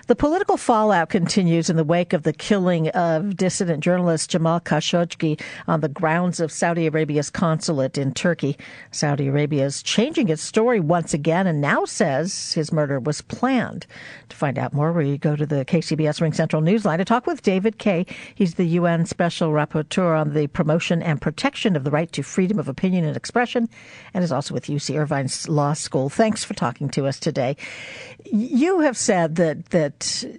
The political fallout continues in the wake of the killing of dissident journalist Jamal Khashoggi on the grounds of Saudi Arabia's consulate in Turkey. Saudi Arabia is changing its story once again and now says his murder was planned. To find out more, we go to the KCBS Ring Central Newsline to talk with David Kaye. He's the UN Special Rapporteur on the promotion and protection of the right to freedom of opinion and expression, and is also with UC Irvine's Law School. Thanks for talking to us today. You have said that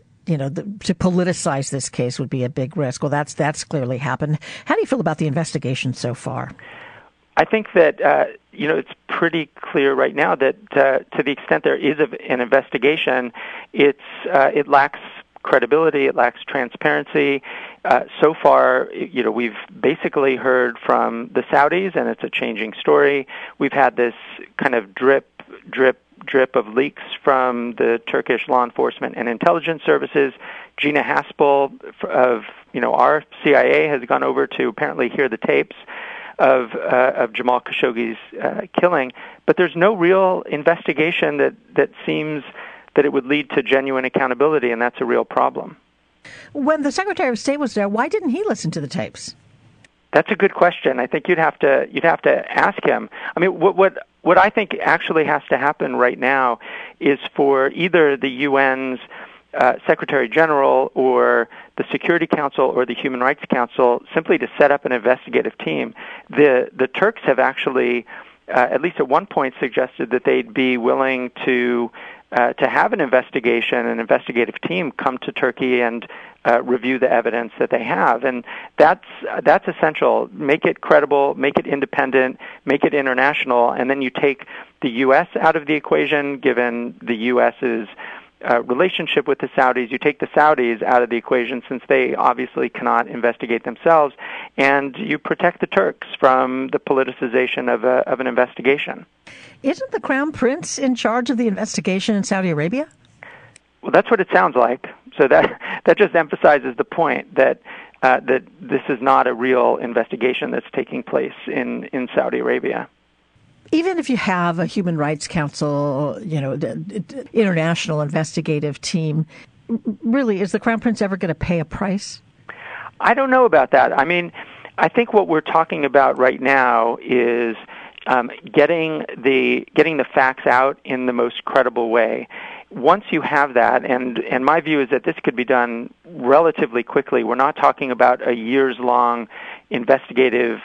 to politicize this case would be a big risk. Well, that's clearly happened. How do you feel about the investigation so far? I think that it's pretty clear right now that to the extent there is an investigation, it lacks credibility, it lacks transparency. So far, we've basically heard from the Saudis, and it's a changing story. We've had this kind of drip of leaks from the Turkish law enforcement and intelligence services. Gina Haspel of our CIA has gone over to apparently hear the tapes of Jamal Khashoggi's killing, but there's no real investigation that seems that it would lead to genuine accountability, and that's a real problem. When the Secretary of State was there, why didn't he listen to the tapes? That's a good question. I think you'd have to ask him. I mean, what I think actually has to happen right now is for either the UN's Secretary General or the Security Council or the Human Rights Council simply to set up an investigative team. The Turks have actually, at least at one point, suggested that they'd be willing to have an investigative team come to Turkey and review the evidence that they have, and that's essential. Make it credible, make it independent, make it international, and then you take the U.S. out of the equation, given the U.S.'s relationship with the Saudis. You take the Saudis out of the equation since they obviously cannot investigate themselves, and you protect the Turks from the politicization of an investigation. Isn't the Crown Prince in charge of the investigation in Saudi Arabia? Well, that's what it sounds like. So that just emphasizes the point that this is not a real investigation that's taking place in Saudi Arabia. Even if you have a Human Rights Council, international investigative team, really, is the Crown Prince ever going to pay a price? I don't know about that. I mean, I think what we're talking about right now is getting the facts out in the most credible way. Once you have that, and my view is that this could be done relatively quickly. We're not talking about a years-long investigative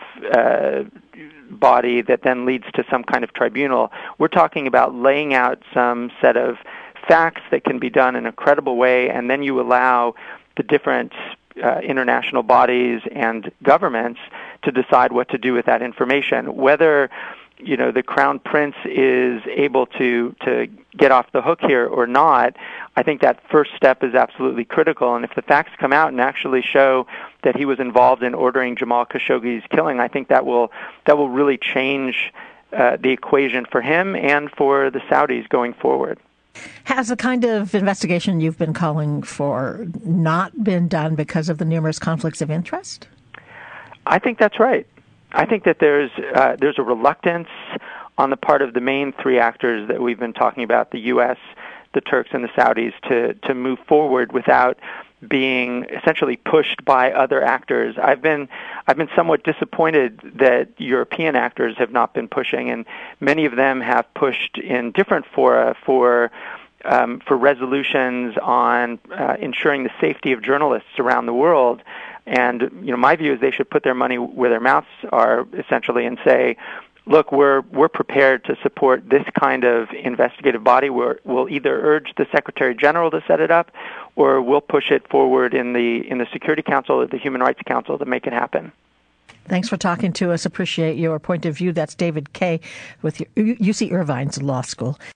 body that then leads to some kind of tribunal. We're talking about laying out some set of facts that can be done in a credible way, and then you allow the different international bodies and governments to decide what to do with that information. Whether the Crown Prince is able to get off the hook here or not, I think that first step is absolutely critical. And if the facts come out and actually show that he was involved in ordering Jamal Khashoggi's killing, I think that will really change the equation for him and for the Saudis going forward. Has the kind of investigation you've been calling for not been done because of the numerous conflicts of interest? I think that's right. I think that there's a reluctance on the part of the main three actors that we've been talking about, the U.S., the Turks, and the Saudis, to move forward without being essentially pushed by other actors. I've been somewhat disappointed that European actors have not been pushing, and many of them have pushed in different fora for resolutions on ensuring the safety of journalists around the world. And my view is they should put their money where their mouths are, essentially, and say, look, we're prepared to support this kind of investigative body. We'll either urge the Secretary General to set it up, or we'll push it forward in the Security Council or the Human Rights Council to make it happen. Thanks for talking to us. Appreciate your point of view. That's David Kaye with UC Irvine's Law School.